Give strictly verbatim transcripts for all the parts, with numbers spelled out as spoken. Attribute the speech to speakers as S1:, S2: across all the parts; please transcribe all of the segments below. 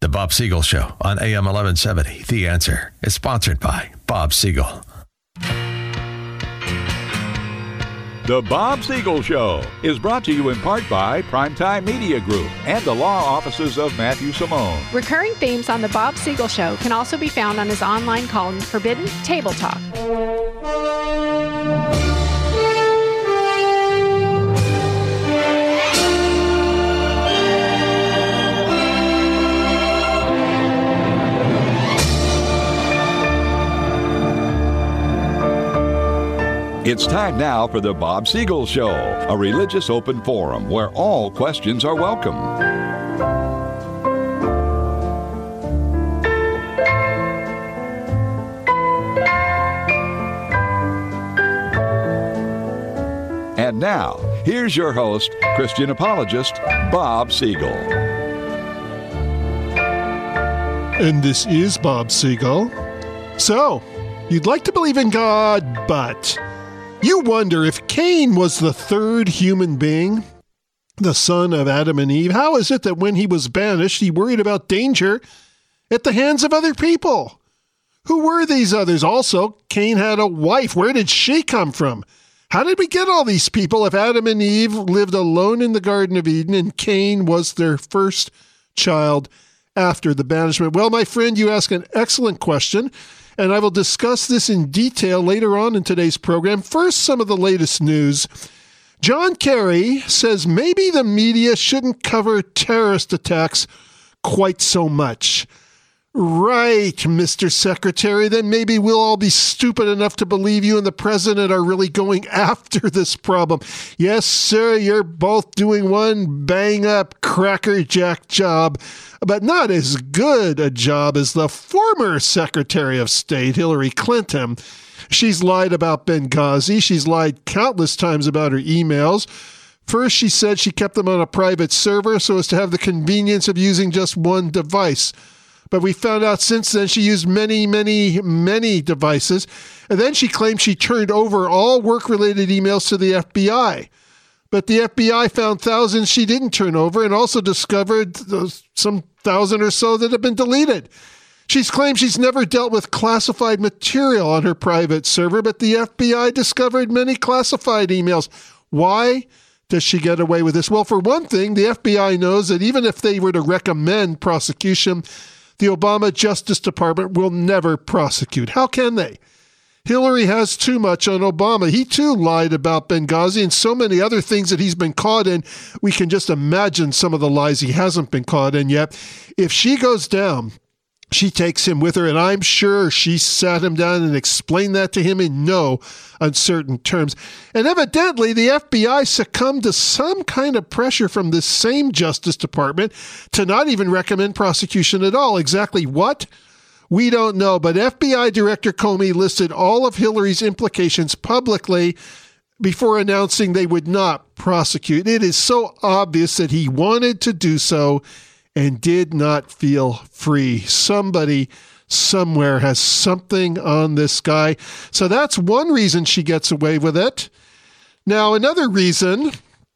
S1: The Bob Siegel Show on A M eleven seventy. The Answer is sponsored by Bob Siegel.
S2: The Bob Siegel Show is brought to you in part by Primetime Media Group and the law offices of Matthew Simone.
S3: Recurring themes on The Bob Siegel Show can also be found on his online column, Forbidden Table Talk.
S2: It's time now for the Bob Siegel Show, a religious open forum where all questions are welcome. And now, here's your host, Christian apologist, Bob Siegel.
S4: And this is Bob Siegel. So, you'd like to believe in God, but you wonder if Cain was the third human being, the son of Adam and Eve. How is it that when he was banished, he worried about danger at the hands of other people? Who were these others? Also, Cain had a wife. Where did she come from? How did we get all these people if Adam and Eve lived alone in the Garden of Eden and Cain was their first child after the banishment? Well, my friend, you ask an excellent question, and I will discuss this in detail later on in today's program. First, some of the latest news. John Kerry says maybe the media shouldn't cover terrorist attacks quite so much. Right, Mister Secretary, then maybe we'll all be stupid enough to believe you and the president are really going after this problem. Yes, sir, you're both doing one bang-up crackerjack job, but not as good a job as the former Secretary of State, Hillary Clinton. She's lied about Benghazi. She's lied countless times about her emails. First, she said she kept them on a private server so as to have the convenience of using just one device. But we found out since then she used many, many, many devices. And then she claimed she turned over all work-related emails to the F B I. But the F B I found thousands she didn't turn over and also discovered some thousand or so that have been deleted. She's claimed she's never dealt with classified material on her private server, but the F B I discovered many classified emails. Why does she get away with this? Well, for one thing, the F B I knows that even if they were to recommend prosecution, the Obama Justice Department will never prosecute. How can they? Hillary has too much on Obama. He too lied about Benghazi and so many other things that he's been caught in. We can just imagine some of the lies he hasn't been caught in yet. If she goes down, she takes him with her, and I'm sure she sat him down and explained that to him in no uncertain terms. And evidently, the F B I succumbed to some kind of pressure from this same Justice Department to not even recommend prosecution at all. Exactly what? We don't know, but F B I Director Comey listed all of Hillary's implications publicly before announcing they would not prosecute. It is so obvious that he wanted to do so and did not feel free. Somebody somewhere has something on this guy. So that's one reason she gets away with it. Now, another reason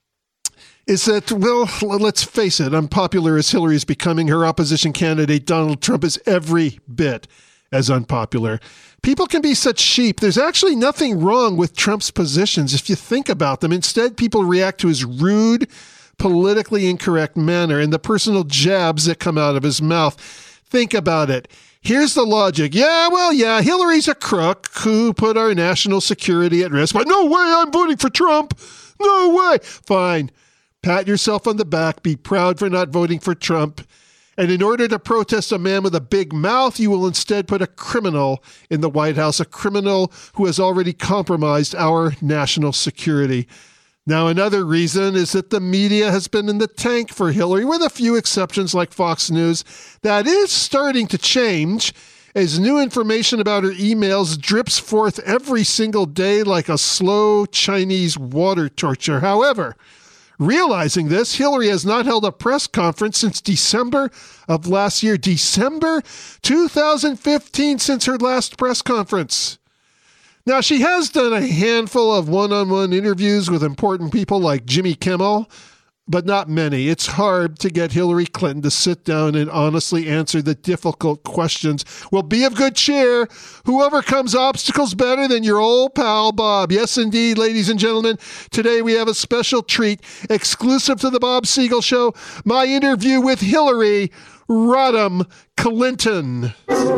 S4: is that, well, let's face it, unpopular as Hillary is becoming, her opposition candidate, Donald Trump, is every bit as unpopular. People can be such sheep. There's actually nothing wrong with Trump's positions if you think about them. Instead, people react to his rude, politically incorrect manner and the personal jabs that come out of his mouth. Think about it. Here's the logic. Yeah, well, yeah, Hillary's a crook who put our national security at risk, but no way I'm voting for Trump. No way. Fine. Pat yourself on the back. Be proud for not voting for Trump. And in order to protest a man with a big mouth, you will instead put a criminal in the White House, a criminal who has already compromised our national security. Now, another reason is that the media has been in the tank for Hillary, with a few exceptions like Fox News. That is starting to change as new information about her emails drips forth every single day like a slow Chinese water torture. However, realizing this, Hillary has not held a press conference since December of last year, December two thousand fifteen, since her last press conference. Now, she has done a handful of one-on-one interviews with important people like Jimmy Kimmel, but not many. It's hard to get Hillary Clinton to sit down and honestly answer the difficult questions. Well, be of good cheer. Who overcomes obstacles better than your old pal, Bob? Yes, indeed, ladies and gentlemen. Today we have a special treat exclusive to the Bob Siegel Show, my interview with Hillary Rodham Clinton.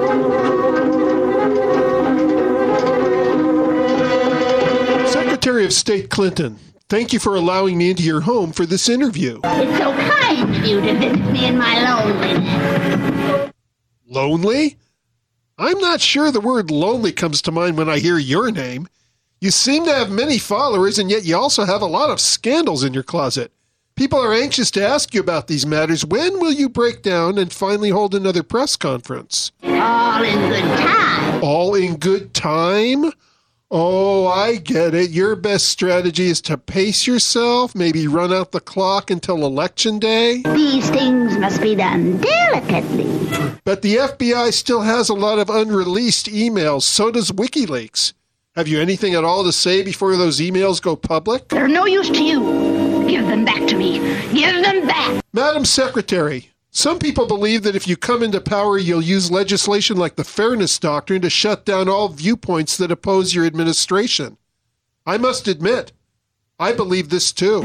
S4: Secretary of State Clinton, thank you for allowing me into your home for this interview.
S5: It's so kind of you to visit me in my loneliness.
S4: Lonely? I'm not sure the word lonely comes to mind when I hear your name. You seem to have many followers, and yet you also have a lot of scandals in your closet. People are anxious to ask you about these matters. When will you break down and finally hold another press conference?
S5: All in good time.
S4: All in good time? Oh, I get it. Your best strategy is to pace yourself, maybe run out the clock until Election Day.
S5: These things must be done delicately.
S4: But the F B I still has a lot of unreleased emails. So does WikiLeaks. Have you anything at all to say before those emails go public?
S5: They're no use to you. Give them back to me. Give them back.
S4: Madam Secretary, some people believe that if you come into power, you'll use legislation like the Fairness Doctrine to shut down all viewpoints that oppose your administration. I must admit, I believe this too.
S5: You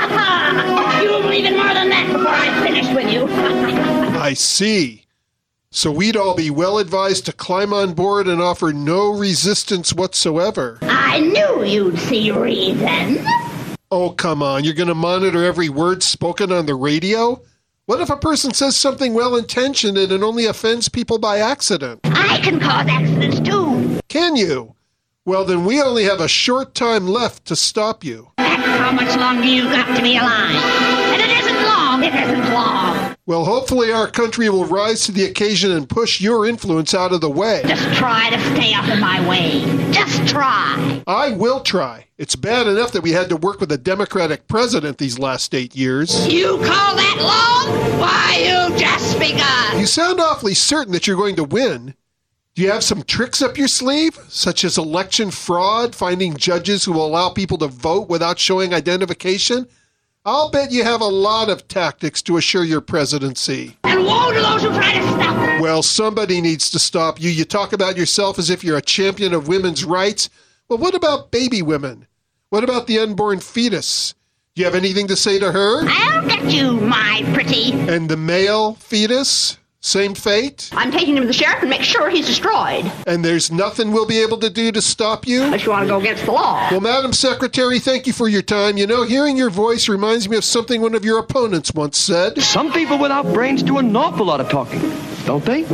S5: will believe in more than that before I finish with you.
S4: I see. So we'd all be well advised to climb on board and offer no resistance whatsoever.
S5: I knew you'd see reason.
S4: Oh, come on. You're going to monitor every word spoken on the radio? What if a person says something well-intentioned and it only offends people by accident?
S5: I can cause accidents too.
S4: Can you? Well, then we only have a short time left to stop you.
S5: That's how much longer you got to be alive. And it isn't long. It isn't long.
S4: Well, hopefully our country will rise to the occasion and push your influence out of the way.
S5: Just try to stay out of my way. Just try.
S4: I will try. It's bad enough that we had to work with a Democratic president these last eight years.
S5: You call that long? Why, you just begun.
S4: You sound awfully certain that you're going to win. Do you have some tricks up your sleeve, such as election fraud, finding judges who will allow people to vote without showing identification? I'll bet you have a lot of tactics to assure your presidency.
S5: And woe to those who try to stop it.
S4: Well, somebody needs to stop you. You talk about yourself as if you're a champion of women's rights. Well, what about baby women? What about the unborn fetus? Do you have anything to say to her?
S5: I'll get you, my pretty.
S4: And the male fetus? Same fate?
S5: I'm taking him to the sheriff and make sure he's destroyed.
S4: And there's nothing we'll be able to do to stop you?
S5: Unless you want to go against the law.
S4: Well, Madam Secretary, thank you for your time. You know, hearing your voice reminds me of something one of your opponents once said.
S6: Some people without brains do an awful lot of talking, don't they?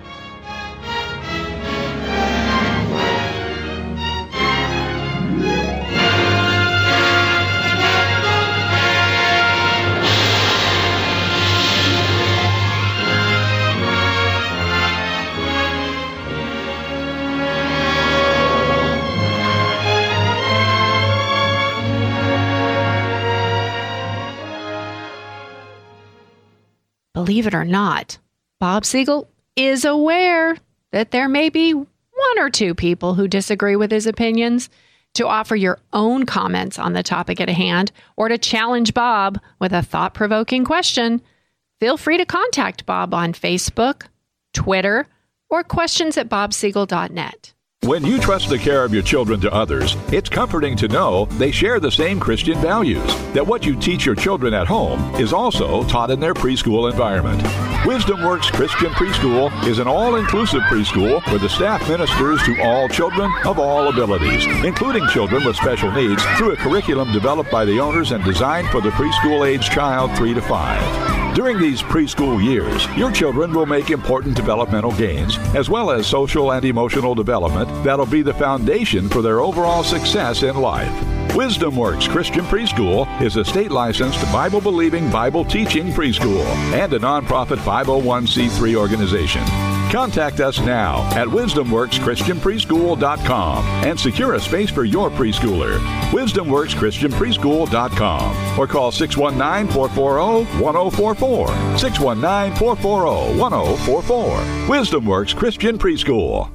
S3: Believe it or not, Bob Siegel is aware that there may be one or two people who disagree with his opinions. To offer your own comments on the topic at hand or to challenge Bob with a thought-provoking question, feel free to contact Bob on Facebook, Twitter, or questions at bob siegel dot net.
S2: When you trust the care of your children to others, it's comforting to know they share the same Christian values, that what you teach your children at home is also taught in their preschool environment. Wisdom Works Christian Preschool is an all-inclusive preschool where the staff ministers to all children of all abilities, including children with special needs, through a curriculum developed by the owners and designed for the preschool-age child three to five. During these preschool years, your children will make important developmental gains, as well as social and emotional development that'll be the foundation for their overall success in life. Wisdom Works Christian Preschool is a state-licensed, Bible-believing, Bible-teaching preschool and a nonprofit five oh one c three organization. Contact us now at wisdom works christian preschool dot com and secure a space for your preschooler. wisdom works christian preschool dot com or call six one nine, four four zero, one zero four four. six one nine, four four zero, one zero four four. Wisdom Works Christian Preschool.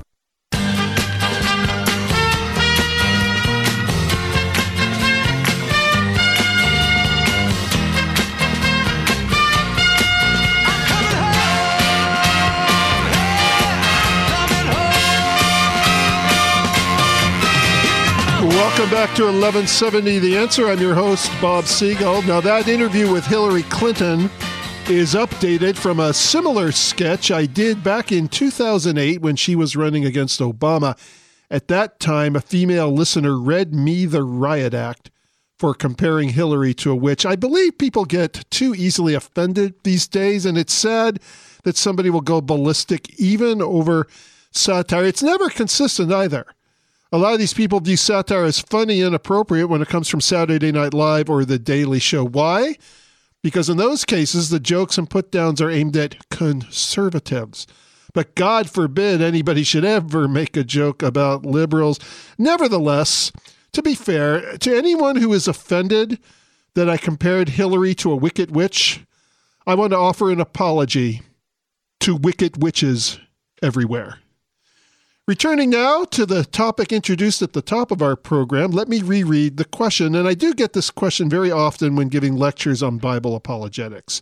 S4: Welcome back to eleven seventy The Answer. I'm your host, Bob Siegel. Now, that interview with Hillary Clinton is updated from a similar sketch I did back in two thousand eight when she was running against Obama. At that time, a female listener read me the riot act for comparing Hillary to a witch. I believe people get too easily offended these days, and it's sad that somebody will go ballistic even over satire. It's never consistent either. A lot of these people view satire as funny and appropriate when it comes from Saturday Night Live or The Daily Show. Why? Because in those cases, the jokes and put-downs are aimed at conservatives. But God forbid anybody should ever make a joke about liberals. Nevertheless, to be fair, to anyone who is offended that I compared Hillary to a wicked witch, I want to offer an apology to wicked witches everywhere. Returning now to the topic introduced at the top of our program, let me reread the question, and I do get this question very often when giving lectures on Bible apologetics.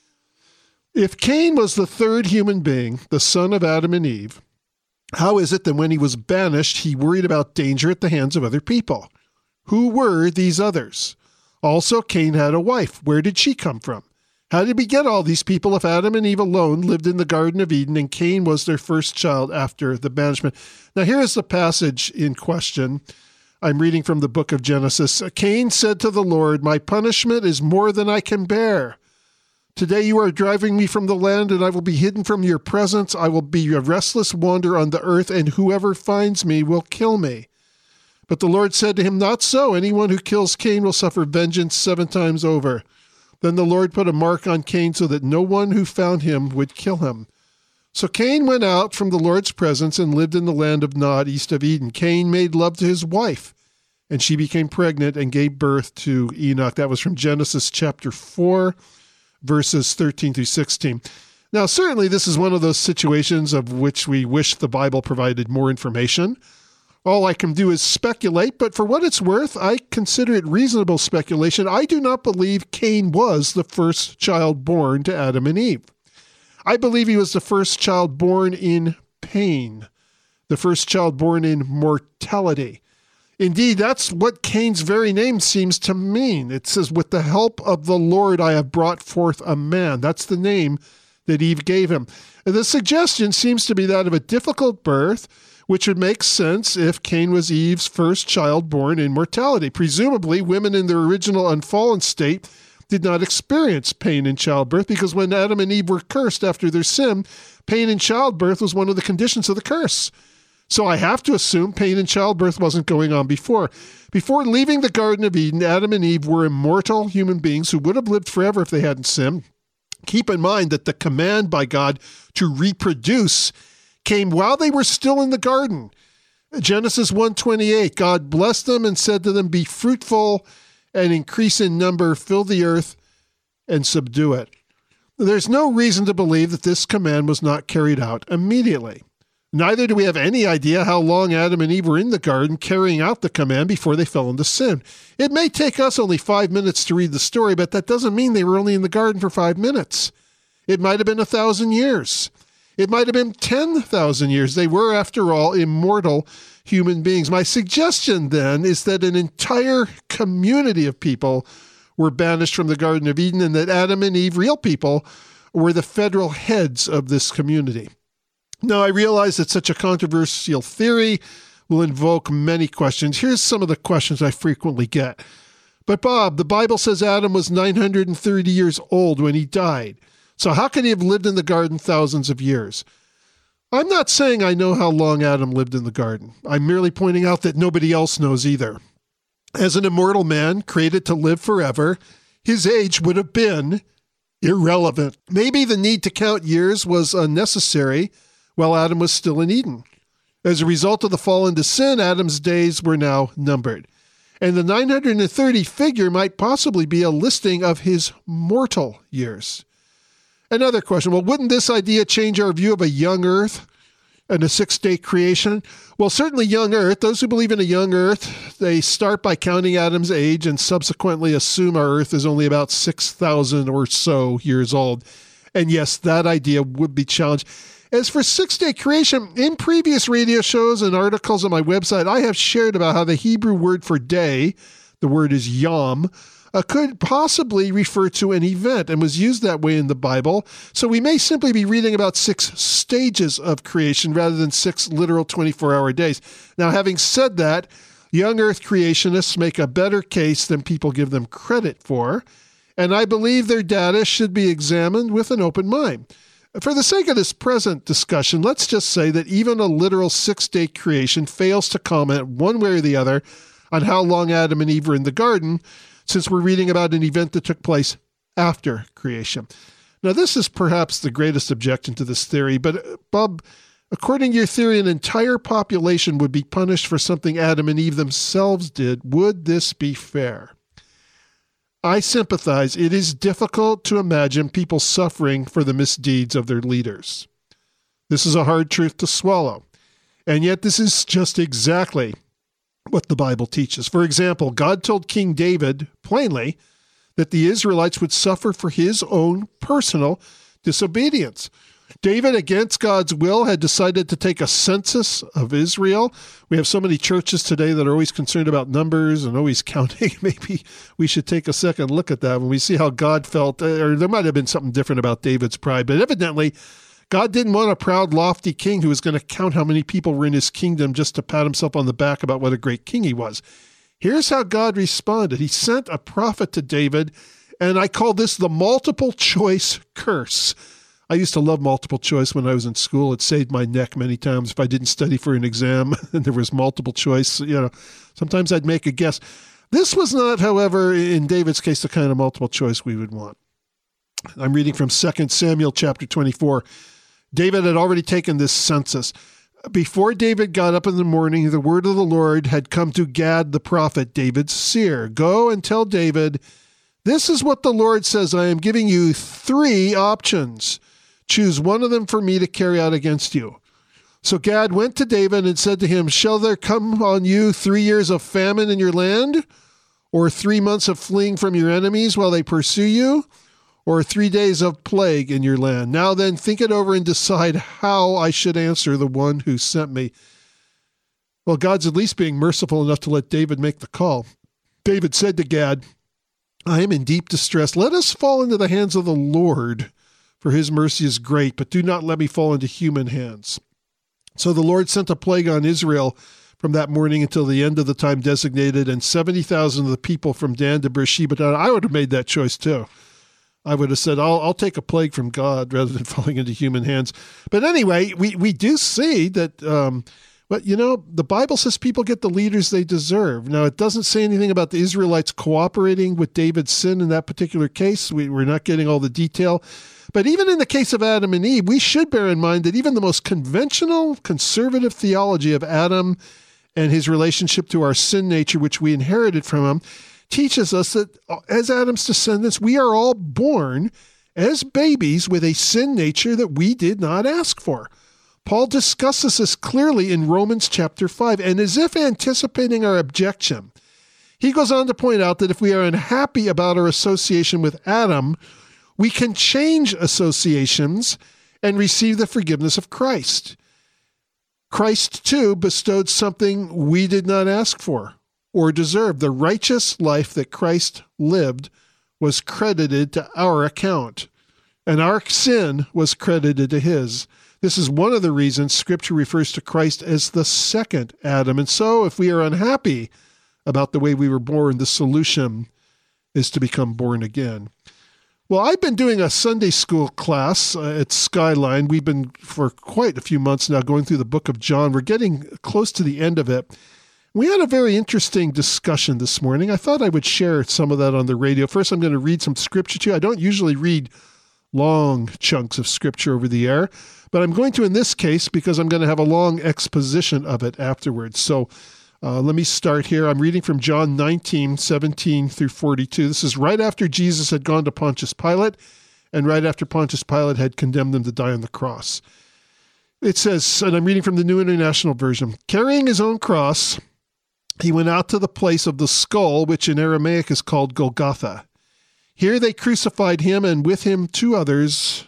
S4: If Cain was the third human being, the son of Adam and Eve, how is it that when he was banished, he worried about danger at the hands of other people? Who were these others? Also, Cain had a wife. Where did she come from? How did we get all these people if Adam and Eve alone lived in the Garden of Eden and Cain was their first child after the banishment? Now, here is the passage in question. I'm reading from the book of Genesis. Cain said to the Lord, "My punishment is more than I can bear. Today you are driving me from the land, and I will be hidden from your presence. I will be a restless wanderer on the earth, and whoever finds me will kill me." But the Lord said to him, "Not so. Anyone who kills Cain will suffer vengeance seven times over." Then the Lord put a mark on Cain so that no one who found him would kill him. So Cain went out from the Lord's presence and lived in the land of Nod, east of Eden. Cain made love to his wife, and she became pregnant and gave birth to Enoch. That was from Genesis chapter four, verses thirteen through sixteen. Now, certainly this is one of those situations of which we wish the Bible provided more information. All I can do is speculate, but for what it's worth, I consider it reasonable speculation. I do not believe Cain was the first child born to Adam and Eve. I believe he was the first child born in pain, the first child born in mortality. Indeed, that's what Cain's very name seems to mean. It says, "With the help of the Lord I have brought forth a man." That's the name that Eve gave him. And the suggestion seems to be that of a difficult birth, which would make sense if Cain was Eve's first child born in mortality. Presumably, women in their original unfallen state did not experience pain in childbirth because when Adam and Eve were cursed after their sin, pain in childbirth was one of the conditions of the curse. So I have to assume pain in childbirth wasn't going on before. Before leaving the Garden of Eden, Adam and Eve were immortal human beings who would have lived forever if they hadn't sinned. Keep in mind that the command by God to reproduce came while they were still in the garden. Genesis one twenty-eight, God blessed them and said to them, "Be fruitful and increase in number, fill the earth and subdue it." There's no reason to believe that this command was not carried out immediately. Neither do we have any idea how long Adam and Eve were in the garden carrying out the command before they fell into sin. It may take us only five minutes to read the story, but that doesn't mean they were only in the garden for five minutes. It might have been a thousand years. It might have been ten thousand years. They were, after all, immortal human beings. My suggestion, then, is that an entire community of people were banished from the Garden of Eden and that Adam and Eve, real people, were the federal heads of this community. Now, I realize that such a controversial theory will invoke many questions. Here's some of the questions I frequently get. But Bob, the Bible says Adam was nine hundred thirty years old when he died. So how could he have lived in the garden thousands of years? I'm not saying I know how long Adam lived in the garden. I'm merely pointing out that nobody else knows either. As an immortal man created to live forever, his age would have been irrelevant. Maybe the need to count years was unnecessary while Adam was still in Eden. As a result of the fall into sin, Adam's days were now numbered. And the nine hundred thirty figure might possibly be a listing of his mortal years. Another question, well, wouldn't this idea change our view of a young earth and a six-day creation? Well, certainly young earth. Those who believe in a young earth, they start by counting Adam's age and subsequently assume our earth is only about six thousand or so years old. And yes, that idea would be challenged. As for six-day creation, in previous radio shows and articles on my website, I have shared about how the Hebrew word for day, the word is yom, uh, could possibly refer to an event and was used that way in the Bible. So we may simply be reading about six stages of creation rather than six literal twenty-four hour days. Now, having said that, young earth creationists make a better case than people give them credit for, and I believe their data should be examined with an open mind. For the sake of this present discussion, let's just say that even a literal six-day creation fails to comment one way or the other on how long Adam and Eve were in the garden, since we're reading about an event that took place after creation. Now, this is perhaps the greatest objection to this theory, but uh, Bob, according to your theory, an entire population would be punished for something Adam and Eve themselves did. Would this be fair? I sympathize. It is difficult to imagine people suffering for the misdeeds of their leaders. This is a hard truth to swallow. And yet this is just exactly what the Bible teaches. For example, God told King David plainly that the Israelites would suffer for his own personal disobedience. David, against God's will, had decided to take a census of Israel. We have so many churches today that are always concerned about numbers and always counting. Maybe we should take a second look at that when we see how God felt, or there might have been something different about David's pride, but evidently God didn't want a proud, lofty king who was going to count how many people were in his kingdom just to pat himself on the back about what a great king he was. Here's how God responded. He sent a prophet to David, and I call this the multiple choice curse. I used to love multiple choice when I was in school. It saved my neck many times if I didn't study for an exam and there was multiple choice. You know, sometimes I'd make a guess. This was not, however, in David's case, the kind of multiple choice we would want. I'm reading from Second Samuel chapter twenty-four. David had already taken this census. Before David got up in the morning, the word of the Lord had come to Gad the prophet, David's seer. Go and tell David, this is what the Lord says. I am giving you three options. Choose one of them for me to carry out against you. So Gad went to David and said to him, shall there come on you three years of famine in your land, or three months of fleeing from your enemies while they pursue you, or three days of plague in your land? Now then, think it over and decide how I should answer the one who sent me. Well, God's at least being merciful enough to let David make the call. David said to Gad, I am in deep distress. Let us fall into the hands of the Lord, for his mercy is great, but do not let me fall into human hands. So the Lord sent a plague on Israel from that morning until the end of the time designated, and seventy thousand of the people from Dan to Beersheba. I would have made that choice too. I would have said, I'll, I'll take a plague from God rather than falling into human hands. But anyway, we, we do see that, um, but you know, the Bible says people get the leaders they deserve. Now, it doesn't say anything about the Israelites cooperating with David's sin in that particular case. We, we're not getting all the detail. But even in the case of Adam and Eve, we should bear in mind that even the most conventional, conservative theology of Adam and his relationship to our sin nature, which we inherited from him, teaches us that as Adam's descendants, we are all born as babies with a sin nature that we did not ask for. Paul discusses this clearly in Romans chapter five, and as if anticipating our objection, he goes on to point out that if we are unhappy about our association with Adam, we can change associations and receive the forgiveness of Christ. Christ, too, bestowed something we did not ask for or deserve. The righteous life that Christ lived was credited to our account, and our sin was credited to his. This is one of the reasons Scripture refers to Christ as the second Adam. And so if we are unhappy about the way we were born, the solution is to become born again. Well, I've been doing a Sunday school class uh, at Skyline. We've been for quite a few months now going through the book of John. We're getting close to the end of it. We had a very interesting discussion this morning. I thought I would share some of that on the radio. First, I'm going to read some scripture to you. I don't usually read long chunks of scripture over the air, but I'm going to in this case because I'm going to have a long exposition of it afterwards. So Uh, let me start here. I'm reading from John nineteen, seventeen through forty-two. This is right after Jesus had gone to Pontius Pilate and right after Pontius Pilate had condemned him to die on the cross. It says, and I'm reading from the New International Version, carrying his own cross, he went out to the place of the skull, which in Aramaic is called Golgotha. Here they crucified him and with him two others,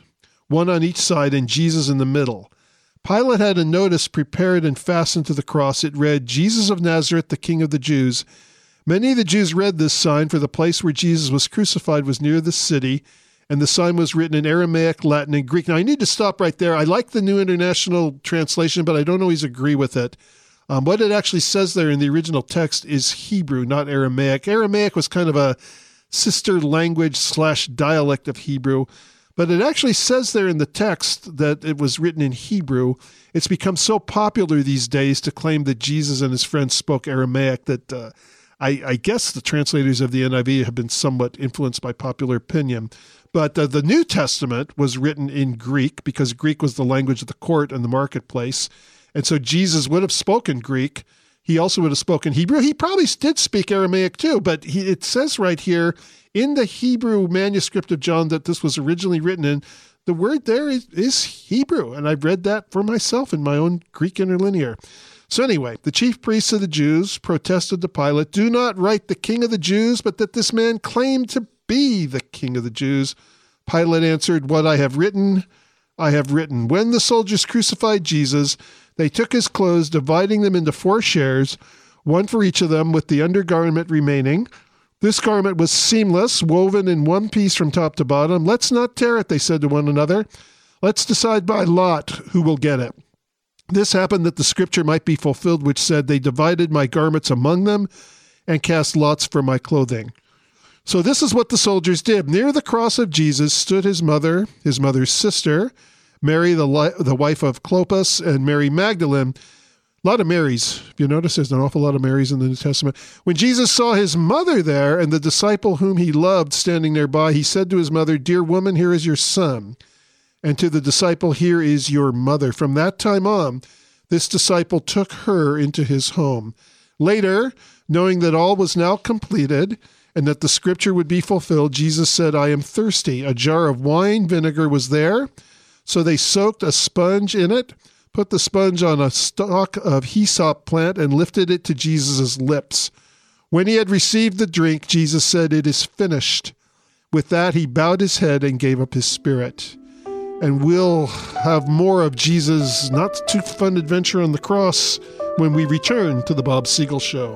S4: one on each side and Jesus in the middle. Pilate had a notice prepared and fastened to the cross. It read, Jesus of Nazareth, the King of the Jews. Many of the Jews read this sign, for the place where Jesus was crucified was near the city, and the sign was written in Aramaic, Latin, and Greek. Now, I need to stop right there. I like the New International Translation, but I don't always agree with it. Um, what it actually says there in the original text is Hebrew, not Aramaic. Aramaic was kind of a sister language slash dialect of Hebrew, but it actually says there in the text that it was written in Hebrew. It's become so popular these days to claim that Jesus and his friends spoke Aramaic that uh, I, I guess the translators of the N I V have been somewhat influenced by popular opinion. But uh, the New Testament was written in Greek because Greek was the language of the court and the marketplace. And so Jesus would have spoken Greek. He also would have spoken Hebrew. He probably did speak Aramaic too, but he, it says right here in the Hebrew manuscript of John that this was originally written in, the word there is, is Hebrew. And I've read that for myself in my own Greek interlinear. So anyway, the chief priests of the Jews protested to Pilate, do not write the King of the Jews, but that this man claimed to be the King of the Jews. Pilate answered, what I have written, I have written. When the soldiers crucified Jesus, they took his clothes, dividing them into four shares, one for each of them, with the undergarment remaining. This garment was seamless, woven in one piece from top to bottom. Let's not tear it, they said to one another. Let's decide by lot who will get it. This happened that the scripture might be fulfilled, which said, they divided my garments among them and cast lots for my clothing. So this is what the soldiers did. Near the cross of Jesus stood his mother, his mother's sister, Mary, the, li- the wife of Clopas, and Mary Magdalene. A lot of Marys. If you notice, there's an awful lot of Marys in the New Testament. When Jesus saw his mother there and the disciple whom he loved standing nearby, he said to his mother, dear woman, here is your son. And to the disciple, here is your mother. From that time on, this disciple took her into his home. Later, knowing that all was now completed and that the scripture would be fulfilled, Jesus said, I am thirsty. A jar of wine vinegar was there. So they soaked a sponge in it, put the sponge on a stalk of hyssop plant, and lifted it to Jesus' lips. When he had received the drink, Jesus said, it is finished. With that, he bowed his head and gave up his spirit. And we'll have more of Jesus' not too fun adventure on the cross when we return to the Bob Siegel Show.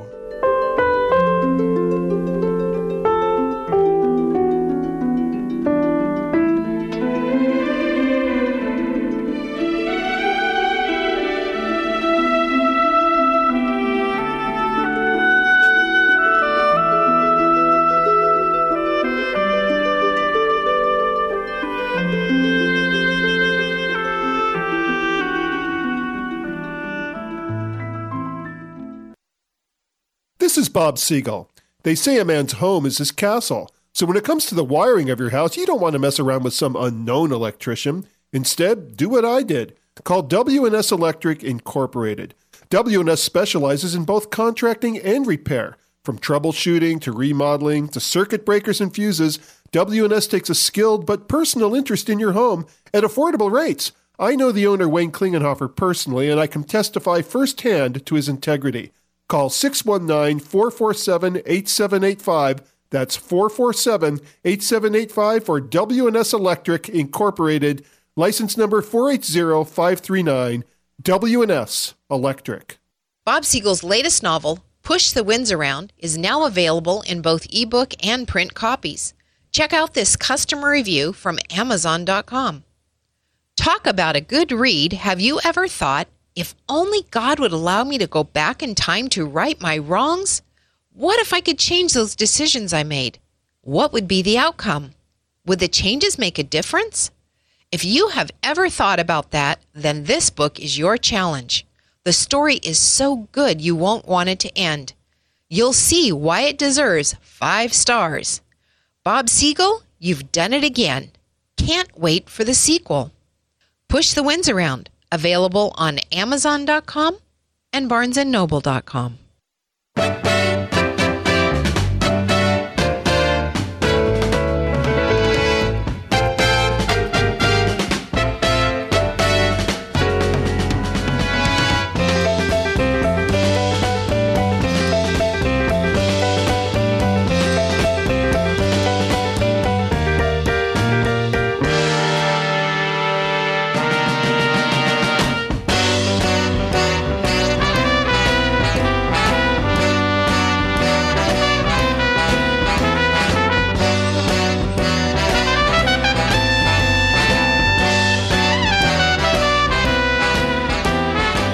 S4: This is Bob Siegel. They say a man's home is his castle. So when it comes to the wiring of your house, you don't want to mess around with some unknown electrician. Instead, do what I did. Call W and S Electric Incorporated. W and S specializes in both contracting and repair. From troubleshooting to remodeling to circuit breakers and fuses, W and S takes a skilled but personal interest in your home at affordable rates. I know the owner, Wayne Klingenhofer, personally, and I can testify firsthand to his integrity. Call six one nine, four four seven, eight seven eight five. That's four four seven, eight seven eight five for W and S Electric Incorporated. License number four eight zero, five three nine. W and S Electric.
S7: Bob Siegel's latest novel, Push the Winds Around, is now available in both ebook and print copies. Check out this customer review from Amazon dot com. Talk about a good read. Have you ever thought, if only God would allow me to go back in time to right my wrongs? What if I could change those decisions I made? What would be the outcome? Would the changes make a difference? If you have ever thought about that, then this book is your challenge. The story is so good you won't want it to end. You'll see why it deserves five stars. Bob Siegel, you've done it again. Can't wait for the sequel. Push the Winds Around. Available on Amazon dot com and Barnes and Noble dot com.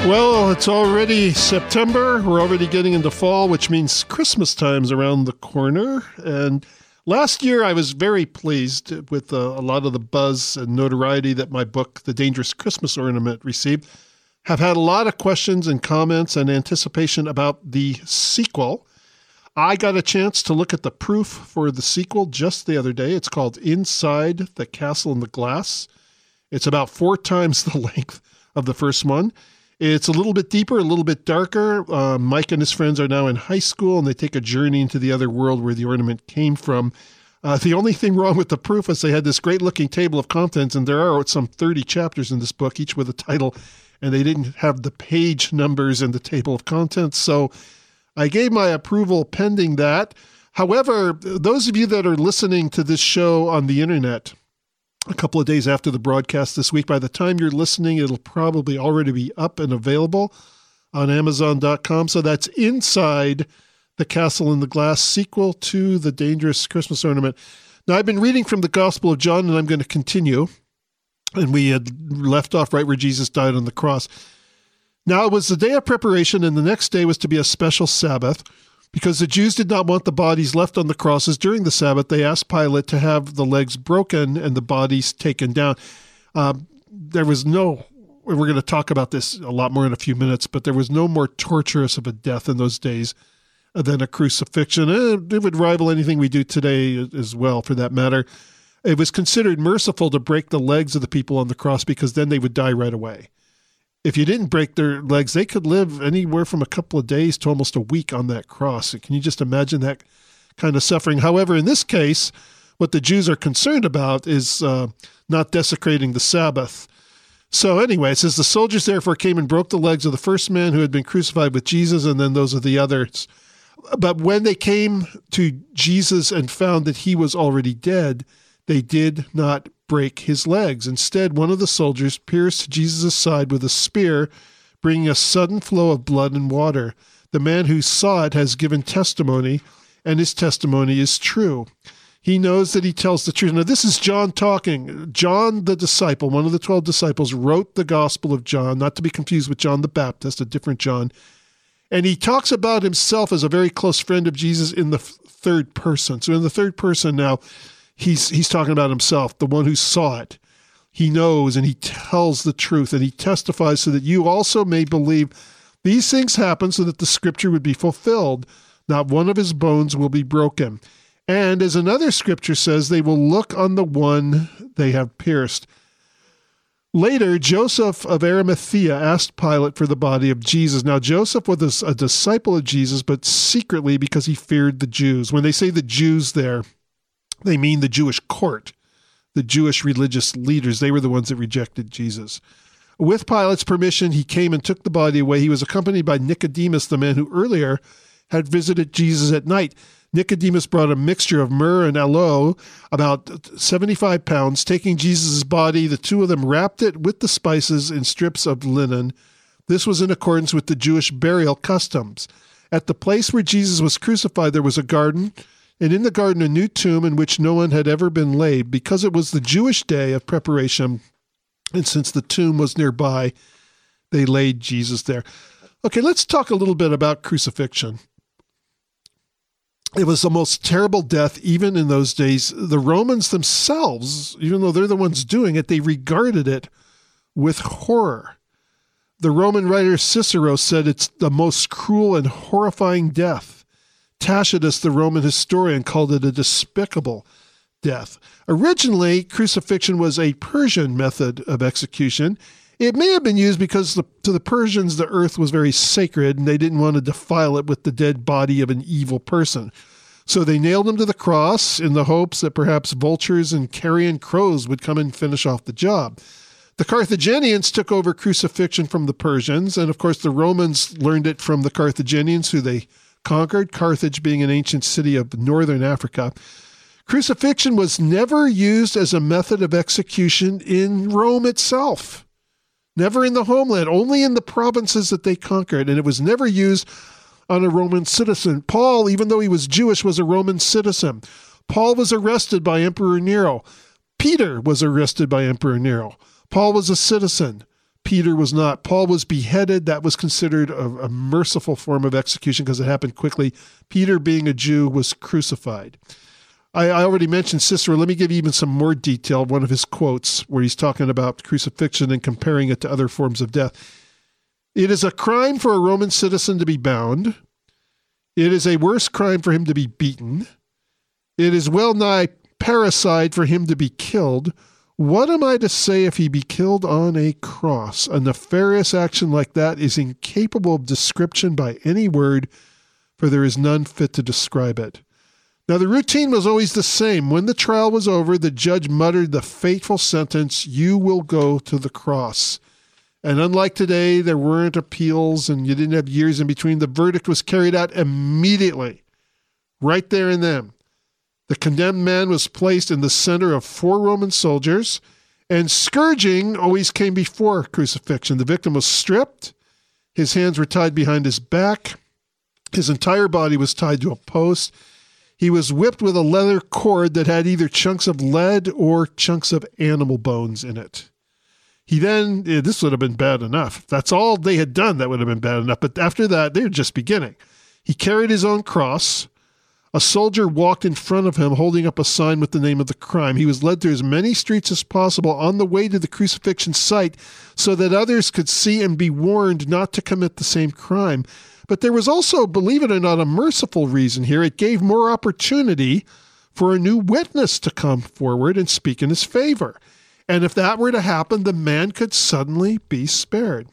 S4: Well, it's already September. We're already getting into fall, which means Christmas time's around the corner. And last year, I was very pleased with uh, a lot of the buzz and notoriety that my book, The Dangerous Christmas Ornament, received. Have had a lot of questions and comments and anticipation about the sequel. I got a chance to look at the proof for the sequel just the other day. It's called Inside the Castle in the Glass. It's about four times the length of the first one. It's a little bit deeper, a little bit darker. Uh, Mike and his friends are now in high school, and they take a journey into the other world where the ornament came from. Uh, the only thing wrong with the proof is they had this great-looking table of contents, and there are some thirty chapters in this book, each with a title, and they didn't have the page numbers in the table of contents. So I gave my approval pending that. However, those of you that are listening to this show on the internet a couple of days after the broadcast this week, by the time you're listening, it'll probably already be up and available on Amazon dot com. So that's Inside the Castle in the Glass, sequel to The Dangerous Christmas Ornament. Now, I've been reading from the Gospel of John, and I'm going to continue. And we had left off right where Jesus died on the cross. Now, it was the day of preparation, and the next day was to be a special Sabbath. Because the Jews did not want the bodies left on the crosses during the Sabbath, they asked Pilate to have the legs broken and the bodies taken down. Uh, there was no, we're going to talk about this a lot more in a few minutes, but there was no more torturous of a death in those days than a crucifixion. It would rival anything we do today as well, for that matter. It was considered merciful to break the legs of the people on the cross because then they would die right away. If you didn't break their legs, they could live anywhere from a couple of days to almost a week on that cross. Can you just imagine that kind of suffering? However, in this case, what the Jews are concerned about is uh, not desecrating the Sabbath. So anyway, it says, the soldiers therefore came and broke the legs of the first man who had been crucified with Jesus, and then those of the others. But when they came to Jesus and found that he was already dead, they did not break his legs. Instead, one of the soldiers pierced Jesus' side with a spear, bringing a sudden flow of blood and water. The man who saw it has given testimony, and his testimony is true. He knows that he tells the truth. Now, this is John talking. John, the disciple, one of the twelve disciples, wrote the Gospel of John, not to be confused with John the Baptist, a different John. And he talks about himself as a very close friend of Jesus in the third person. So in the third person now, He's he's talking about himself, the one who saw it. He knows and he tells the truth and he testifies so that you also may believe these things happen so that the scripture would be fulfilled. Not one of his bones will be broken. And as another scripture says, they will look on the one they have pierced. Later, Joseph of Arimathea asked Pilate for the body of Jesus. Now, Joseph was a disciple of Jesus, but secretly because he feared the Jews. When they say the Jews there, they mean the Jewish court, the Jewish religious leaders. They were the ones that rejected Jesus. With Pilate's permission, he came and took the body away. He was accompanied by Nicodemus, the man who earlier had visited Jesus at night. Nicodemus brought a mixture of myrrh and aloe, about seventy-five pounds. Taking Jesus' body, the two of them wrapped it with the spices in strips of linen. This was in accordance with the Jewish burial customs. At the place where Jesus was crucified, there was a garden, and in the garden a new tomb in which no one had ever been laid, because it was the Jewish day of preparation, and since the tomb was nearby, they laid Jesus there. Okay, let's talk a little bit about crucifixion. It was the most terrible death even in those days. The Romans themselves, even though they're the ones doing it, they regarded it with horror. The Roman writer Cicero said it's the most cruel and horrifying death. Tacitus, the Roman historian, called it a despicable death. Originally, crucifixion was a Persian method of execution. It may have been used because the, to the Persians, the earth was very sacred, and they didn't want to defile it with the dead body of an evil person. So they nailed him to the cross in the hopes that perhaps vultures and carrion crows would come and finish off the job. The Carthaginians took over crucifixion from the Persians, and of course the Romans learned it from the Carthaginians, who they conquered, Carthage being an ancient city of northern Africa. Crucifixion was never used as a method of execution in Rome itself. Never in the homeland, only in the provinces that they conquered, and it was never used on a Roman citizen. Paul, even though he was Jewish, was a Roman citizen. Paul was arrested by Emperor Nero. Peter was arrested by Emperor Nero. Paul was a citizen. Peter was not. Paul was beheaded. That was considered a, a merciful form of execution because it happened quickly. Peter, being a Jew, was crucified. I, I already mentioned Cicero. Let me give you even some more detail. One of his quotes where he's talking about crucifixion and comparing it to other forms of death. It is a crime for a Roman citizen to be bound. It is a worse crime for him to be beaten. It is well nigh parricide for him to be killed. What am I to say if he be killed on a cross? A nefarious action like that is incapable of description by any word, for there is none fit to describe it. Now, the routine was always the same. When the trial was over, the judge muttered the fateful sentence, "You will go to the cross." And unlike today, there weren't appeals and you didn't have years in between. The verdict was carried out immediately, right there and then. The condemned man was placed in the center of four Roman soldiers, and scourging always came before crucifixion. The victim was stripped, his hands were tied behind his back, his entire body was tied to a post. He was whipped with a leather cord that had either chunks of lead or chunks of animal bones in it. He then, this would have been bad enough. That's all they had done that would have been bad enough. But after that, they were just beginning. He carried his own cross. A soldier walked in front of him, holding up a sign with the name of the crime. He was led through as many streets as possible on the way to the crucifixion site so that others could see and be warned not to commit the same crime. But there was also, believe it or not, a merciful reason here. It gave more opportunity for a new witness to come forward and speak in his favor. And if that were to happen, the man could suddenly be spared.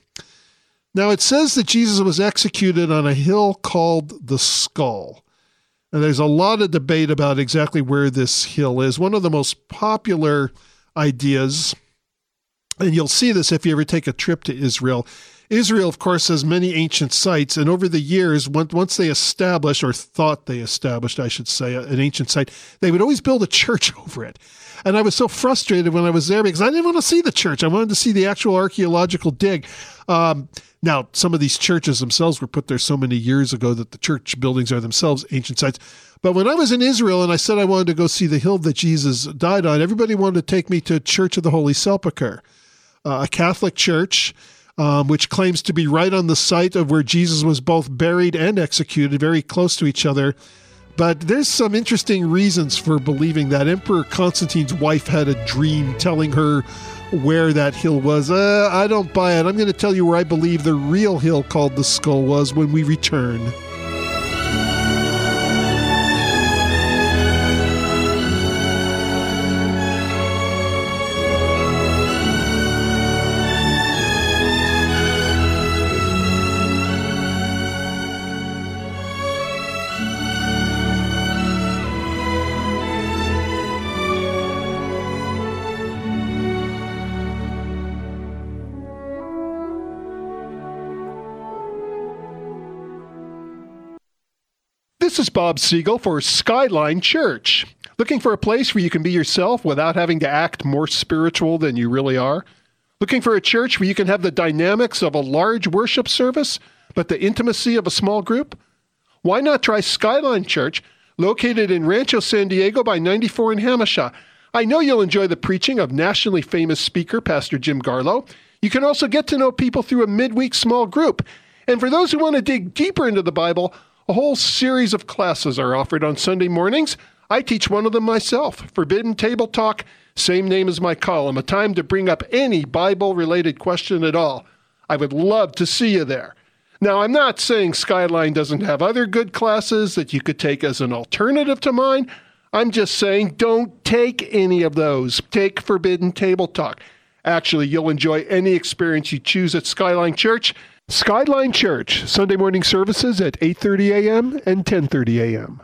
S4: Now, it says that Jesus was executed on a hill called the Skull. And there's a lot of debate about exactly where this hill is. One of the most popular ideas, and you'll see this if you ever take a trip to Israel. Israel, of course, has many ancient sites, and over the years, once they established, or thought they established, I should say, an ancient site, they would always build a church over it. And I was so frustrated when I was there because I didn't want to see the church. I wanted to see the actual archaeological dig. Um, now, some of these churches themselves were put there so many years ago that the church buildings are themselves ancient sites. But when I was in Israel and I said I wanted to go see the hill that Jesus died on, everybody wanted to take me to Church of the Holy Sepulchre, uh, a Catholic church, um, which claims to be right on the site of where Jesus was both buried and executed, very close to each other. But there's some interesting reasons for believing that. Emperor Constantine's wife had a dream telling her where that hill was. Uh, I don't buy it. I'm going to tell you where I believe the real hill called the Skull was when we return. This is Bob Siegel for Skyline Church. Looking for a place where you can be yourself without having to act more spiritual than you really are? Looking for a church where you can have the dynamics of a large worship service, but the intimacy of a small group? Why not try Skyline Church, located in Rancho San Diego by ninety-four in Hamisha? I know you'll enjoy the preaching of nationally famous speaker Pastor Jim Garlow. You can also get to know people through a midweek small group. And for those who want to dig deeper into the Bible, a whole series of classes are offered on Sunday mornings. I teach one of them myself, Forbidden Table Talk, same name as my column, a time to bring up any Bible-related question at all. I would love to see you there. Now, I'm not saying Skyline doesn't have other good classes that you could take as an alternative to mine. I'm just saying don't take any of those. Take Forbidden Table Talk. Actually, you'll enjoy any experience you choose at Skyline Church. Skyline Church, Sunday morning services at eight thirty a.m. and ten thirty a.m.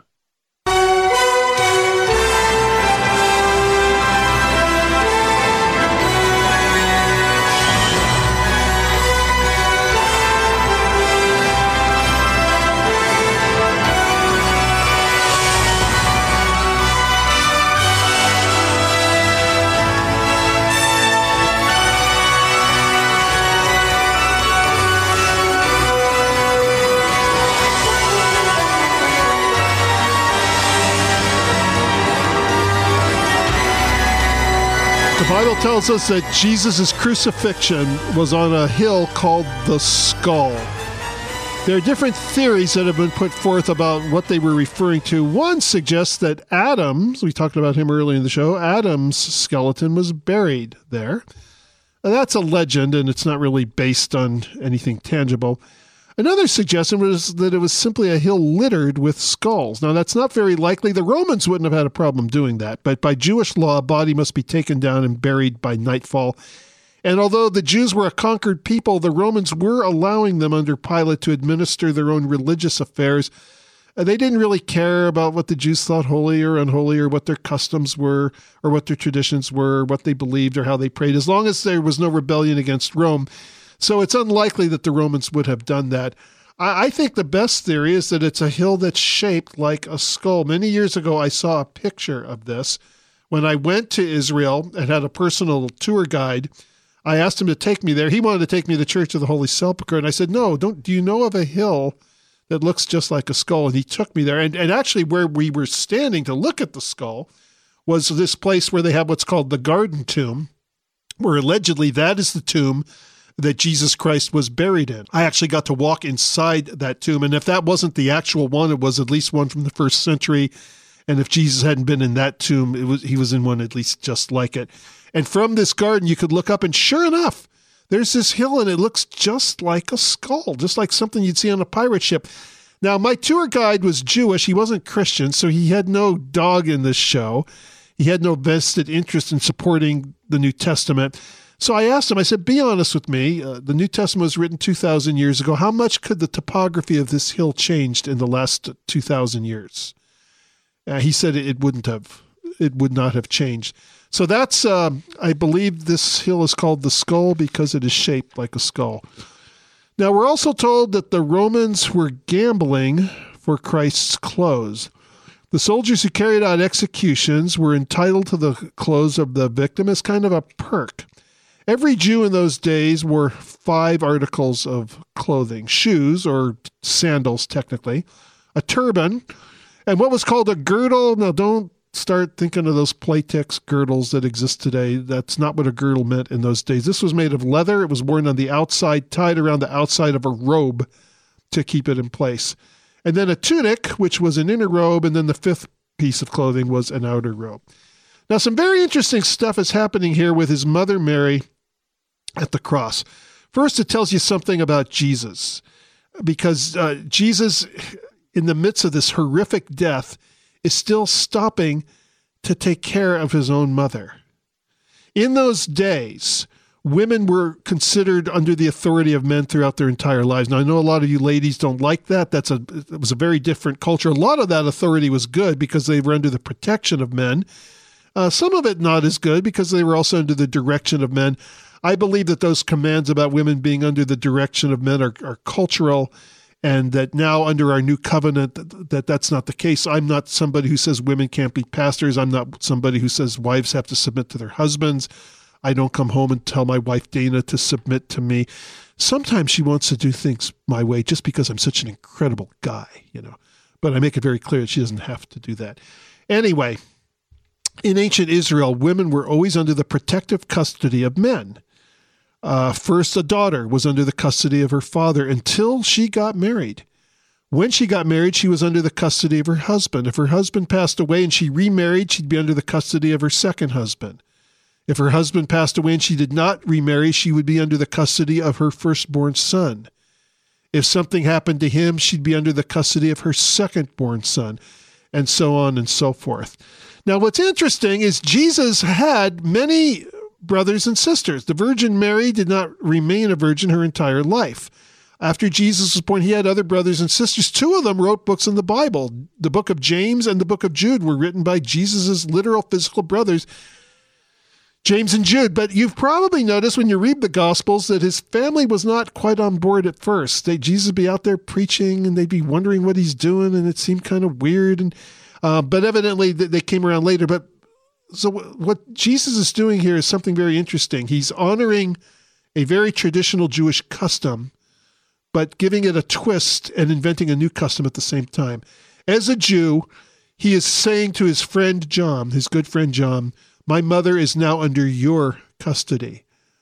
S4: Bible tells us that Jesus' crucifixion was on a hill called the Skull. There are different theories that have been put forth about what they were referring to. One suggests that Adam's, we talked about him earlier in the show, Adam's skeleton was buried there. Now, that's a legend, and it's not really based on anything tangible. Another suggestion was that it was simply a hill littered with skulls. Now, that's not very likely. The Romans wouldn't have had a problem doing that, but by Jewish law, a body must be taken down and buried by nightfall. And although the Jews were a conquered people, the Romans were allowing them under Pilate to administer their own religious affairs. They didn't really care about what the Jews thought holy or unholy, or what their customs were, or what their traditions were, what they believed, or how they prayed, as long as there was no rebellion against Rome. So it's unlikely that the Romans would have done that. I, I think the best theory is that it's a hill that's shaped like a skull. Many years ago, I saw a picture of this. When I went to Israel and had a personal tour guide, I asked him to take me there. He wanted to take me to the Church of the Holy Sepulchre, and I said, no, don't. Do you know of a hill that looks just like a skull? And he took me there. And, and actually where we were standing to look at the skull was this place where they have what's called the Garden Tomb, where allegedly that is the tomb that Jesus Christ was buried in. I actually got to walk inside that tomb, and if that wasn't the actual one, it was at least one from the first century. And if Jesus hadn't been in that tomb, it was he was in one at least just like it. And from this garden, you could look up, and sure enough, there's this hill, and it looks just like a skull, just like something you'd see on a pirate ship. Now, my tour guide was Jewish. He wasn't Christian, so he had no dog in this show. He had no vested interest in supporting the New Testament. So I asked him, I said, be honest with me. Uh, the New Testament was written two thousand years ago. How much could the topography of this hill changed in the last two thousand years? Uh, he said it wouldn't have. It would not have changed. So that's, uh, I believe this hill is called the Skull because it is shaped like a skull. Now, we're also told that the Romans were gambling for Christ's clothes. The soldiers who carried out executions were entitled to the clothes of the victim as kind of a perk. Every Jew in those days wore five articles of clothing: shoes, or sandals technically, a turban, and what was called a girdle. Now, don't start thinking of those Playtex girdles that exist today. That's not what a girdle meant in those days. This was made of leather. It was worn on the outside, tied around the outside of a robe to keep it in place. And then a tunic, which was an inner robe, and then the fifth piece of clothing was an outer robe. Now, some very interesting stuff is happening here with his mother Mary at the cross. First, it tells you something about Jesus, because uh, Jesus, in the midst of this horrific death, is still stopping to take care of his own mother. In those days, women were considered under the authority of men throughout their entire lives. Now, I know a lot of you ladies don't like that. That's a it was a very different culture. A lot of that authority was good because they were under the protection of men. Uh, some of it not as good because they were also under the direction of men. I believe that those commands about women being under the direction of men are, are cultural, and that now under our new covenant that, that that's not the case. I'm not somebody who says women can't be pastors. I'm not somebody who says wives have to submit to their husbands. I don't come home and tell my wife Dana to submit to me. Sometimes she wants to do things my way just because I'm such an incredible guy, you know. But I make it very clear that she doesn't have to do that. Anyway, in ancient Israel, women were always under the protective custody of men. Uh, first, a daughter was under the custody of her father until she got married. When she got married, she was under the custody of her husband. If her husband passed away and she remarried, she'd be under the custody of her second husband. If her husband passed away and she did not remarry, she would be under the custody of her firstborn son. If something happened to him, she'd be under the custody of her secondborn son, and so on and so forth. Now, what's interesting is Jesus had many brothers and sisters. The Virgin Mary did not remain a virgin her entire life. After Jesus was born, he had other brothers and sisters. Two of them wrote books in the Bible. The book of James and the book of Jude were written by Jesus' literal physical brothers, James and Jude. But you've probably noticed when you read the Gospels that his family was not quite on board at first. They, Jesus would be out there preaching, and they'd be wondering what he's doing, and it seemed kind of weird. And uh, but evidently they came around later. But so what Jesus is doing here is something very interesting. He's honoring a very traditional Jewish custom, but giving it a twist and inventing a new custom at the same time. As a Jew, he is saying to his friend John, his good friend John, My mother is now under your custody.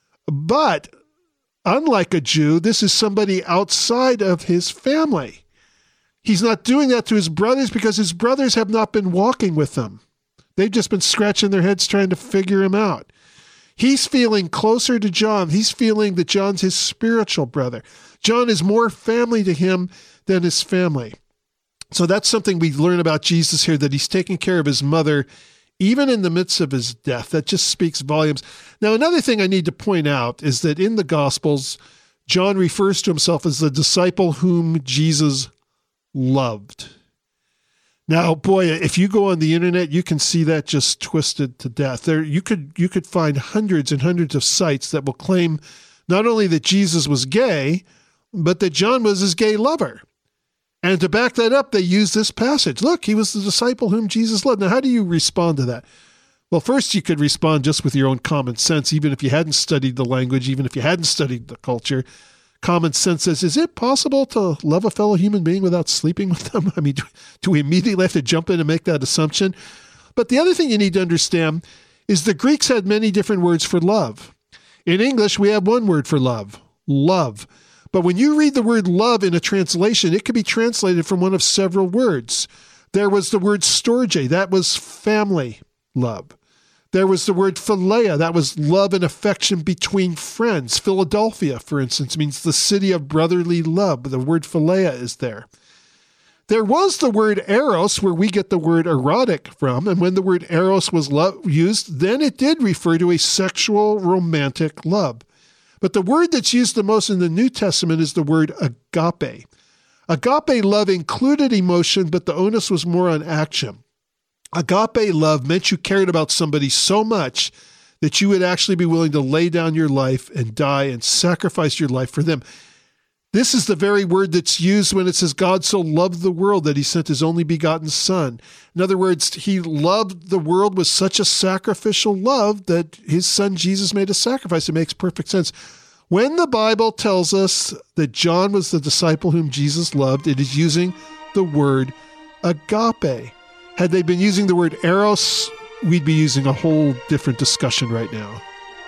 S4: But unlike a Jew, this is somebody outside of his family. He's not doing that to his brothers because his brothers have not been walking with him. They've just been scratching their heads trying to figure him out. He's feeling closer to John. He's feeling that John's his spiritual brother. John is more family to him than his family. So that's something we learn about Jesus here, that he's taking care of his mother even in the midst of his death. That just speaks volumes. Now, another thing I need to point out is that in the Gospels, John refers to himself as the disciple whom Jesus loved. Now, boy, if you go on the internet, you can see that just twisted to death. There, you could you could find hundreds and hundreds of sites that will claim not only that Jesus was gay, but that John was his gay lover. And to back that up, they use this passage. Look, he was the disciple whom Jesus loved. Now, how do you respond to that? Well, first, you could respond just with your own common sense, even if you hadn't studied the language, even if you hadn't studied the culture. Common sense says, is it possible to love a fellow human being without sleeping with them? I mean, do, do we immediately have to jump in and make that assumption? But the other thing you need to understand is the Greeks had many different words for love. In English, we have one word for love, love. But when you read the word love in a translation, it could be translated from one of several words. There was the word storge, that was family love. There was the word philia, that was love and affection between friends. Philadelphia, for instance, means the city of brotherly love. The word philia is there. There was the word eros, where we get the word erotic from, and when the word eros was lo- used, then it did refer to a sexual romantic love. But the word that's used the most in the New Testament is the word agape. Agape love included emotion, but the onus was more on action. Agape love meant you cared about somebody so much that you would actually be willing to lay down your life and die and sacrifice your life for them. This is the very word that's used when it says God so loved the world that he sent his only begotten son. In other words, he loved the world with such a sacrificial love that his son Jesus made a sacrifice. It makes perfect sense. When the Bible tells us that John was the disciple whom Jesus loved, it is using the word agape. Had they been using the word eros, we'd be using a whole different discussion right now.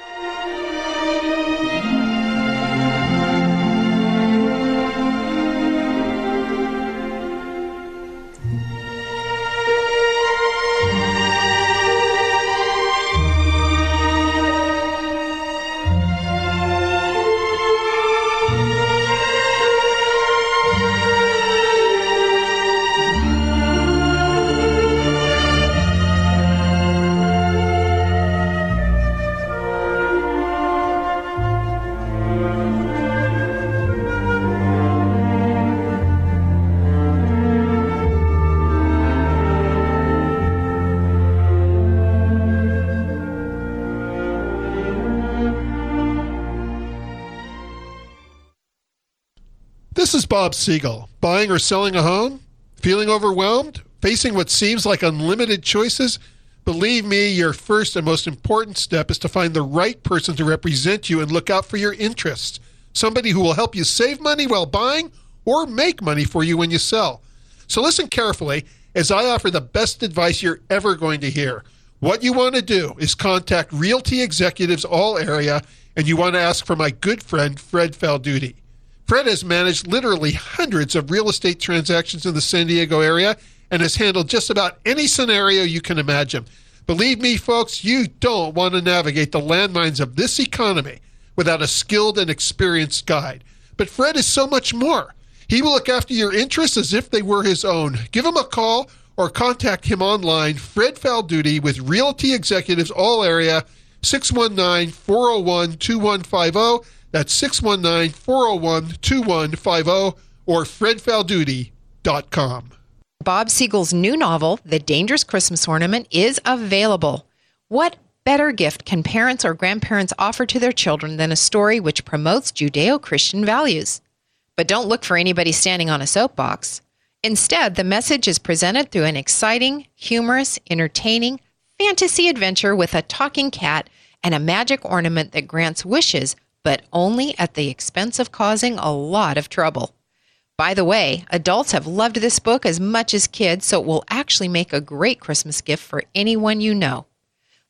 S4: This is Bob Siegel. Buying or selling a home? Feeling overwhelmed? Facing what seems like unlimited choices? Believe me, your first and most important step is to find the right person to represent you and look out for your interests. Somebody who will help you save money while buying or make money for you when you sell. So listen carefully as I offer the best advice you're ever going to hear. What you want to do is contact Realty Executives All Area, and you want to ask for my good friend, Fred Falduti. Fred has managed literally hundreds of real estate transactions in the San Diego area and has handled just about any scenario you can imagine. Believe me, folks, you don't want to navigate the landmines of this economy without a skilled and experienced guide. But Fred is so much more. He will look after your interests as if they were his own. Give him a call or contact him online, Fred Falduti with Realty Executives All Area, six one nine, four oh one, two one five oh. That's six one nine, four oh one, two one five oh or fred falduti dot com.
S7: Bob Siegel's new novel, The Dangerous Christmas Ornament, is available. What better gift can parents or grandparents offer to their children than a story which promotes Judeo-Christian values? But don't look for anybody standing on a soapbox. Instead, the message is presented through an exciting, humorous, entertaining fantasy adventure with a talking cat and a magic ornament that grants wishes, but only at the expense of causing a lot of trouble. By the way, adults have loved this book as much as kids, so it will actually make a great Christmas gift for anyone you know.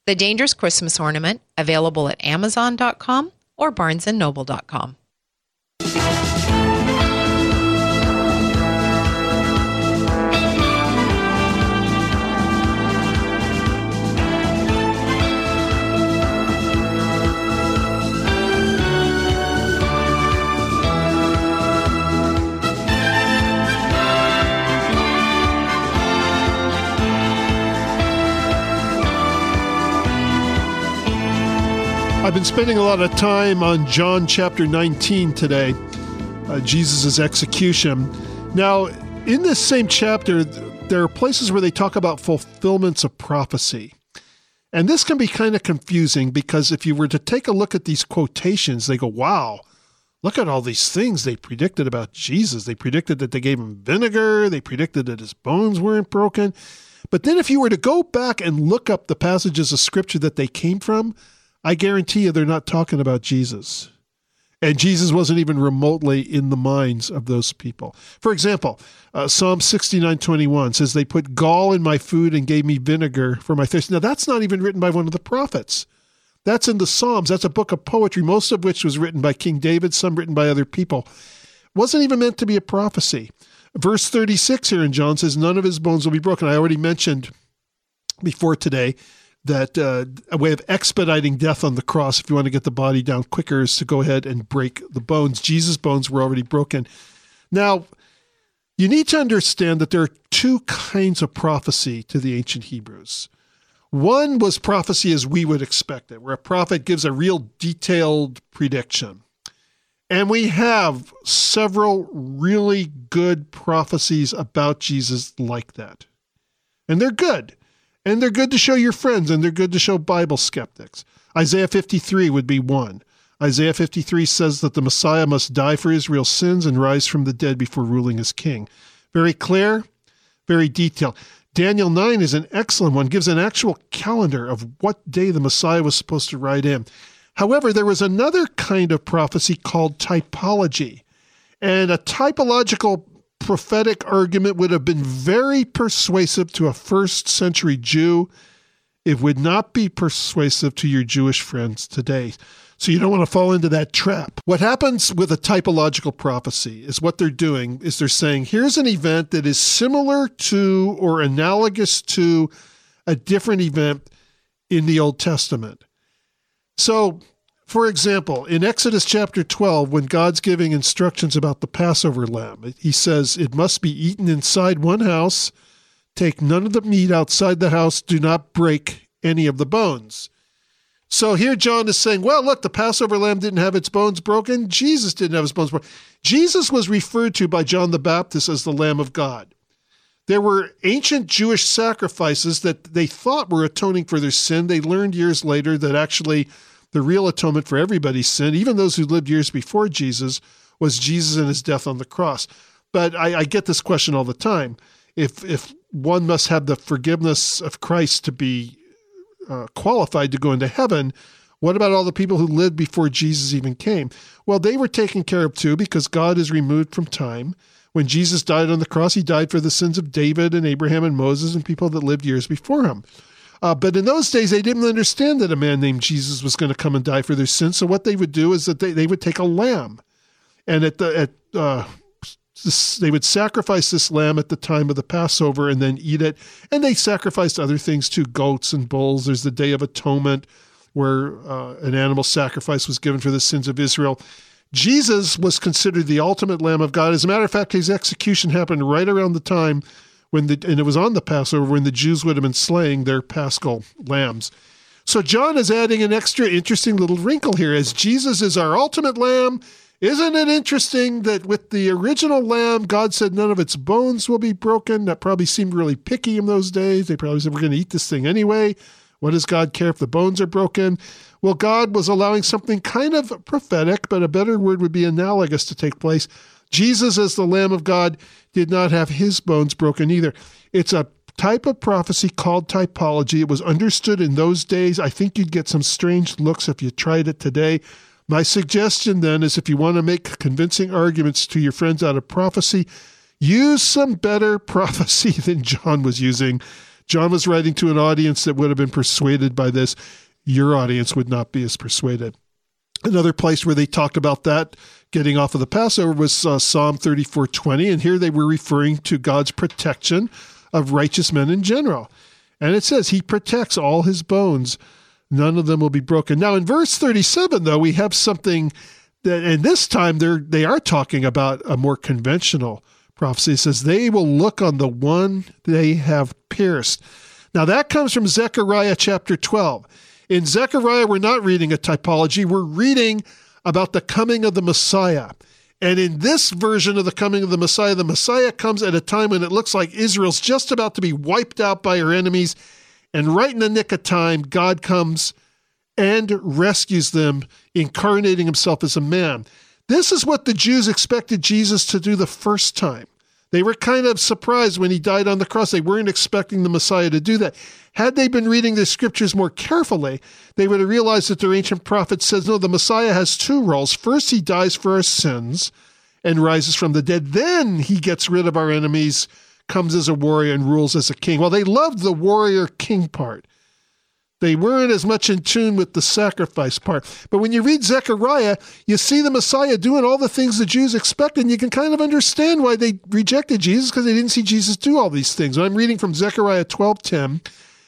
S7: The Dangerous Christmas Ornament, available at amazon dot com or barnes and noble dot com.
S4: I've been spending a lot of time on John chapter nineteen today, uh, Jesus' execution. Now, in this same chapter, there are places where they talk about fulfillments of prophecy. And this can be kind of confusing because if you were to take a look at these quotations, they go, wow, look at all these things they predicted about Jesus. They predicted that they gave him vinegar. They predicted that his bones weren't broken. But then if you were to go back and look up the passages of Scripture that they came from, I guarantee you they're not talking about Jesus. And Jesus wasn't even remotely in the minds of those people. For example, uh, Psalm sixty-nine twenty-one says, they put gall in my food and gave me vinegar for my thirst. Now, that's not even written by one of the prophets. That's in the Psalms. That's a book of poetry, most of which was written by King David, some written by other people. It wasn't even meant to be a prophecy. Verse thirty-six here in John says, none of his bones will be broken. I already mentioned before today that uh, a way of expediting death on the cross, if you want to get the body down quicker, is to go ahead and break the bones. Jesus' bones were already broken. Now, you need to understand that there are two kinds of prophecy to the ancient Hebrews. One was prophecy as we would expect it, where a prophet gives a real detailed prediction. And we have several really good prophecies about Jesus like that. And they're good. And they're good to show your friends, and they're good to show Bible skeptics. Isaiah fifty-three would be one. Isaiah fifty-three says that the Messiah must die for Israel's sins and rise from the dead before ruling as king. Very clear, very detailed. Daniel nine is an excellent one, gives an actual calendar of what day the Messiah was supposed to ride in. However, there was another kind of prophecy called typology. And a typological prophetic argument would have been very persuasive to a first century Jew. It would not be persuasive to your Jewish friends today. So you don't want to fall into that trap. What happens with a typological prophecy is what they're doing is they're saying, here's an event that is similar to or analogous to a different event in the Old Testament. So, for example, in Exodus chapter twelve, when God's giving instructions about the Passover lamb, he says, it must be eaten inside one house. Take none of the meat outside the house. Do not break any of the bones. So here John is saying, well, look, the Passover lamb didn't have its bones broken. Jesus didn't have his bones broken. Jesus was referred to by John the Baptist as the Lamb of God. There were ancient Jewish sacrifices that they thought were atoning for their sin. They learned years later that actually the real atonement for everybody's sin, even those who lived years before Jesus, was Jesus and his death on the cross. But I, I get this question all the time. If if one must have the forgiveness of Christ to be uh, qualified to go into heaven, what about all the people who lived before Jesus even came? Well, they were taken care of too because God is removed from time. When Jesus died on the cross, he died for the sins of David and Abraham and Moses and people that lived years before him. Uh, but in those days, they didn't understand that a man named Jesus was going to come and die for their sins. So what they would do is that they, they would take a lamb, and at the at uh, this, they would sacrifice this lamb at the time of the Passover and then eat it. And they sacrificed other things too, goats and bulls. There's the Day of Atonement, where uh, an animal sacrifice was given for the sins of Israel. Jesus was considered the ultimate Lamb of God. As a matter of fact, his execution happened right around the time when the, and it was on the Passover when the Jews would have been slaying their paschal lambs. So John is adding an extra interesting little wrinkle here. As Jesus is our ultimate lamb, isn't it interesting that with the original lamb, God said none of its bones will be broken? That probably seemed really picky in those days. They probably said, we're going to eat this thing anyway. What does God care if the bones are broken? Well, God was allowing something kind of prophetic, but a better word would be analogous to take place. Jesus, as the Lamb of God, did not have his bones broken either. It's a type of prophecy called typology. It was understood in those days. I think you'd get some strange looks if you tried it today. My suggestion then is if you want to make convincing arguments to your friends out of prophecy, use some better prophecy than John was using. John was writing to an audience that would have been persuaded by this. Your audience would not be as persuaded. Another place where they talked about that, getting off of the Passover, was uh, Psalm thirty-four twenty, and here they were referring to God's protection of righteous men in general. And it says, he protects all his bones. None of them will be broken. Now, in verse thirty-seven, though, we have something that, and this time they're, they are talking about a more conventional prophecy. It says, they will look on the one they have pierced. Now, that comes from Zechariah chapter twelve. In Zechariah, we're not reading a typology. We're reading about the coming of the Messiah. And in this version of the coming of the Messiah, the Messiah comes at a time when it looks like Israel's just about to be wiped out by her enemies. And right in the nick of time, God comes and rescues them, incarnating himself as a man. This is what the Jews expected Jesus to do the first time. They were kind of surprised when he died on the cross. They weren't expecting the Messiah to do that. Had they been reading the scriptures more carefully, they would have realized that their ancient prophet says, no, the Messiah has two roles. First, he dies for our sins and rises from the dead. Then he gets rid of our enemies, comes as a warrior, and rules as a king. Well, they loved the warrior king part. They weren't as much in tune with the sacrifice part. But when you read Zechariah, you see the Messiah doing all the things the Jews expected, and you can kind of understand why they rejected Jesus, because they didn't see Jesus do all these things. I'm reading from Zechariah twelve ten.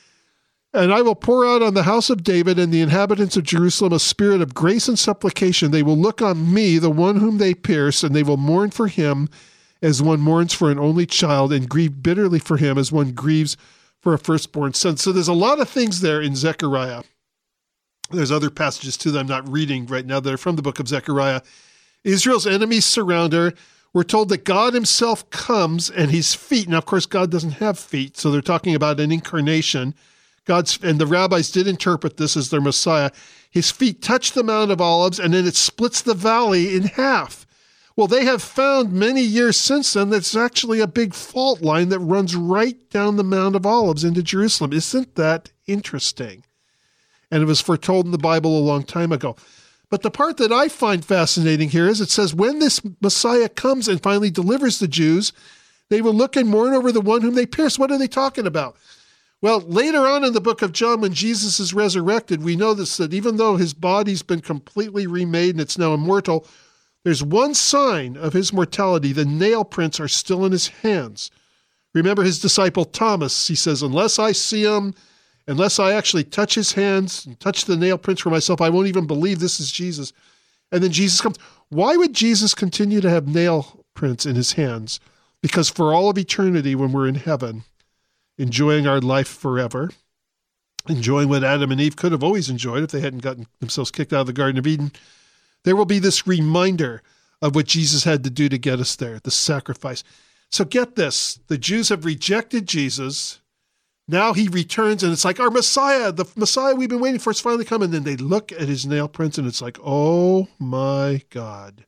S4: And I will pour out on the house of David and the inhabitants of Jerusalem a spirit of grace and supplication. They will look on me, the one whom they pierced, and they will mourn for him as one mourns for an only child, and grieve bitterly for him as one grieves for a firstborn son. So there's a lot of things there in Zechariah. There's other passages too that I'm not reading right now that are from the book of Zechariah. Israel's enemies surround her. We're told that God himself comes and his feet. Now, of course, God doesn't have feet, so they're talking about an incarnation. God's, and the rabbis did interpret this as their Messiah. His feet touch the Mount of Olives, and then it splits the valley in half. Well, they have found many years since then that's actually a big fault line that runs right down the Mount of Olives into Jerusalem. Isn't that interesting? And it was foretold in the Bible a long time ago. But the part that I find fascinating here is it says, when this Messiah comes and finally delivers the Jews, they will look and mourn over the one whom they pierced. What are they talking about? Well, later on in the book of John, when Jesus is resurrected, we know this, that even though his body's been completely remade and it's now immortal, there's one sign of his mortality. The nail prints are still in his hands. Remember his disciple Thomas, he says, unless I see him, unless I actually touch his hands and touch the nail prints for myself, I won't even believe this is Jesus. And then Jesus comes. Why would Jesus continue to have nail prints in his hands? Because for all of eternity, when we're in heaven, enjoying our life forever, enjoying what Adam and Eve could have always enjoyed if they hadn't gotten themselves kicked out of the Garden of Eden, there will be this reminder of what Jesus had to do to get us there, the sacrifice. So get this, the Jews have rejected Jesus. Now he returns, and it's like, our Messiah, the Messiah we've been waiting for, is finally coming. And then they look at his nail prints, and it's like, oh my God.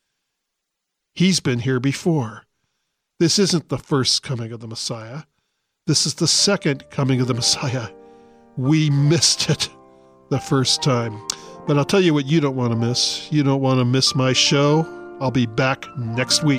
S4: He's been here before. This isn't the first coming of the Messiah. This is the second coming of the Messiah. We missed it the first time. But I'll tell you what you don't want to miss. You don't want to miss my show. I'll be back next week.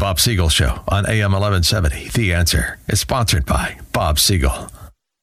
S1: The Bob Siegel Show on A M eleven seventy. The Answer is sponsored by Bob Siegel.